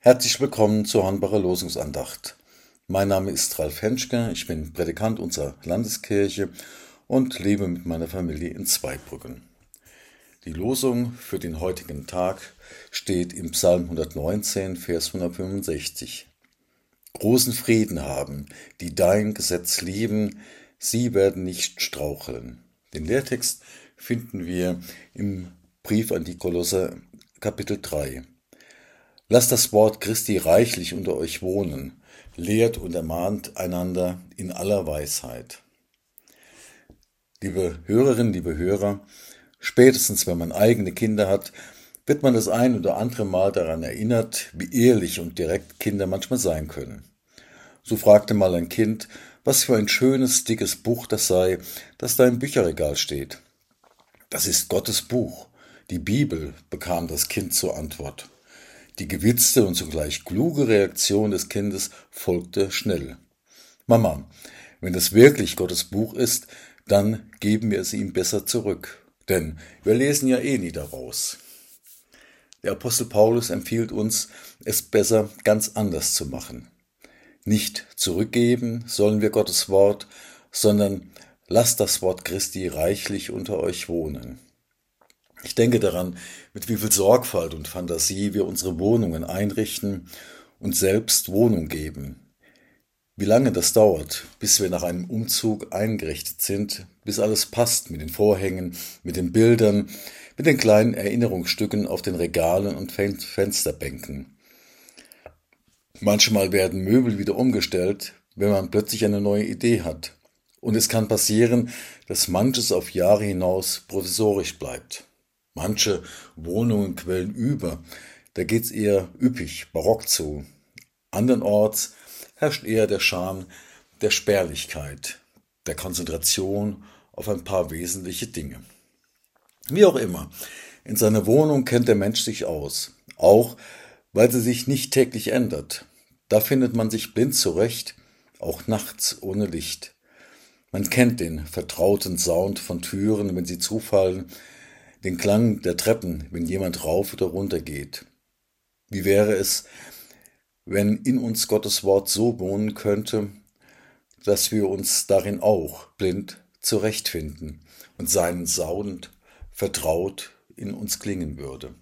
Herzlich willkommen zur Hornbacher Losungsandacht. Mein Name ist Ralf Henschke, ich bin Prädikant unserer Landeskirche und lebe mit meiner Familie in Zweibrücken. Die Losung für den heutigen Tag steht im Psalm 119, Vers 165. Großen Frieden haben, die dein Gesetz lieben, sie werden nicht straucheln. Den Lehrtext finden wir im Brief an die Kolosser, Kapitel 3. Lasst das Wort Christi reichlich unter euch wohnen, lehrt und ermahnt einander in aller Weisheit. Liebe Hörerinnen, liebe Hörer, spätestens wenn man eigene Kinder hat, wird man das ein oder andere Mal daran erinnert, wie ehrlich und direkt Kinder manchmal sein können. So fragte mal ein Kind, was für ein schönes, dickes Buch das sei, das da im Bücherregal steht. Das ist Gottes Buch, die Bibel, bekam das Kind zur Antwort. Die gewitzte und zugleich kluge Reaktion des Kindes folgte schnell. Mama, wenn das wirklich Gottes Buch ist, dann geben wir es ihm besser zurück, denn wir lesen ja eh nie daraus. Der Apostel Paulus empfiehlt uns, es besser ganz anders zu machen. Nicht zurückgeben sollen wir Gottes Wort, sondern lasst das Wort Christi reichlich unter euch wohnen. Ich denke daran, mit wie viel Sorgfalt und Fantasie wir unsere Wohnungen einrichten und selbst Wohnung geben. Wie lange das dauert, bis wir nach einem Umzug eingerichtet sind, bis alles passt mit den Vorhängen, mit den Bildern, mit den kleinen Erinnerungsstücken auf den Regalen und Fensterbänken. Manchmal werden Möbel wieder umgestellt, wenn man plötzlich eine neue Idee hat. Und es kann passieren, dass manches auf Jahre hinaus provisorisch bleibt. Manche Wohnungen quellen über, da geht's eher üppig, barock zu. Andernorts herrscht eher der Charme der Spärlichkeit, der Konzentration auf ein paar wesentliche Dinge. Wie auch immer, in seiner Wohnung kennt der Mensch sich aus, auch weil sie sich nicht täglich ändert. Da findet man sich blind zurecht, auch nachts ohne Licht. Man kennt den vertrauten Sound von Türen, wenn sie zufallen, den Klang der Treppen, wenn jemand rauf oder runter geht. Wie wäre es, wenn in uns Gottes Wort so wohnen könnte, dass wir uns darin auch blind zurechtfinden und seinen Sound vertraut in uns klingen würde.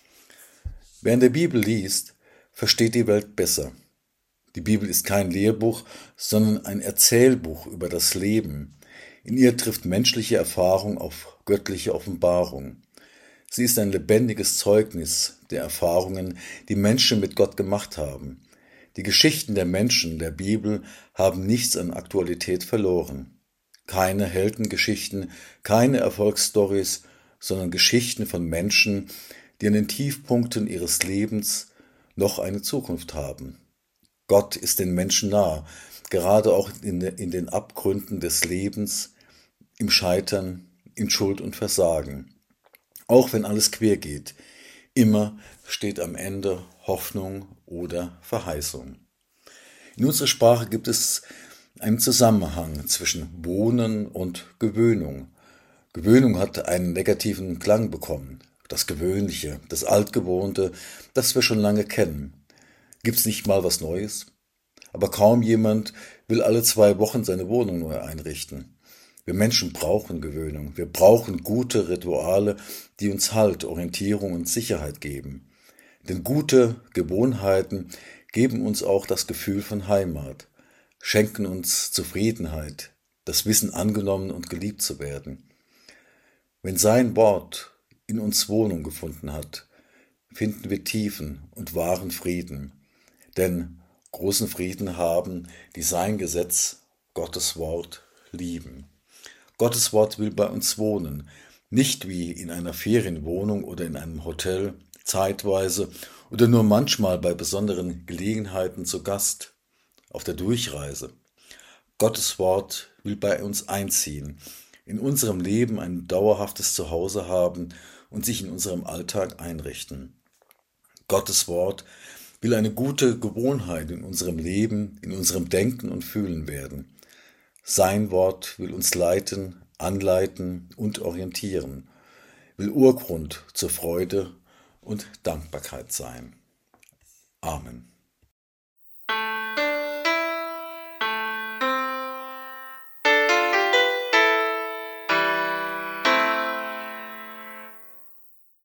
Wer in der Bibel liest, versteht die Welt besser. Die Bibel ist kein Lehrbuch, sondern ein Erzählbuch über das Leben. In ihr trifft menschliche Erfahrung auf göttliche Offenbarung. Sie ist ein lebendiges Zeugnis der Erfahrungen, die Menschen mit Gott gemacht haben. Die Geschichten der Menschen der Bibel haben nichts an Aktualität verloren. Keine Heldengeschichten, keine Erfolgsstories, sondern Geschichten von Menschen, die an den Tiefpunkten ihres Lebens noch eine Zukunft haben. Gott ist den Menschen nah, gerade auch in den Abgründen des Lebens, im Scheitern, in Schuld und Versagen. Auch wenn alles quer geht, immer steht am Ende Hoffnung oder Verheißung. In unserer Sprache gibt es einen Zusammenhang zwischen Wohnen und Gewöhnung. Gewöhnung hat einen negativen Klang bekommen. Das Gewöhnliche, das Altgewohnte, das wir schon lange kennen. Gibt's nicht mal was Neues? Aber kaum jemand will alle 2 Wochen seine Wohnung neu einrichten. Wir Menschen brauchen Gewöhnung. Wir brauchen gute Rituale, die uns Halt, Orientierung und Sicherheit geben. Denn gute Gewohnheiten geben uns auch das Gefühl von Heimat, schenken uns Zufriedenheit, das Wissen, angenommen und geliebt zu werden. Wenn sein Wort in uns Wohnung gefunden hat, finden wir tiefen und wahren Frieden. Denn großen Frieden haben, die sein Gesetz, Gottes Wort, lieben. Gottes Wort will bei uns wohnen, nicht wie in einer Ferienwohnung oder in einem Hotel, zeitweise oder nur manchmal bei besonderen Gelegenheiten zu Gast, auf der Durchreise. Gottes Wort will bei uns einziehen, in unserem Leben ein dauerhaftes Zuhause haben und sich in unserem Alltag einrichten. Gottes Wort will eine gute Gewohnheit in unserem Leben, in unserem Denken und Fühlen werden. Sein Wort will uns leiten, anleiten und orientieren, will Urgrund zur Freude und Dankbarkeit sein. Amen.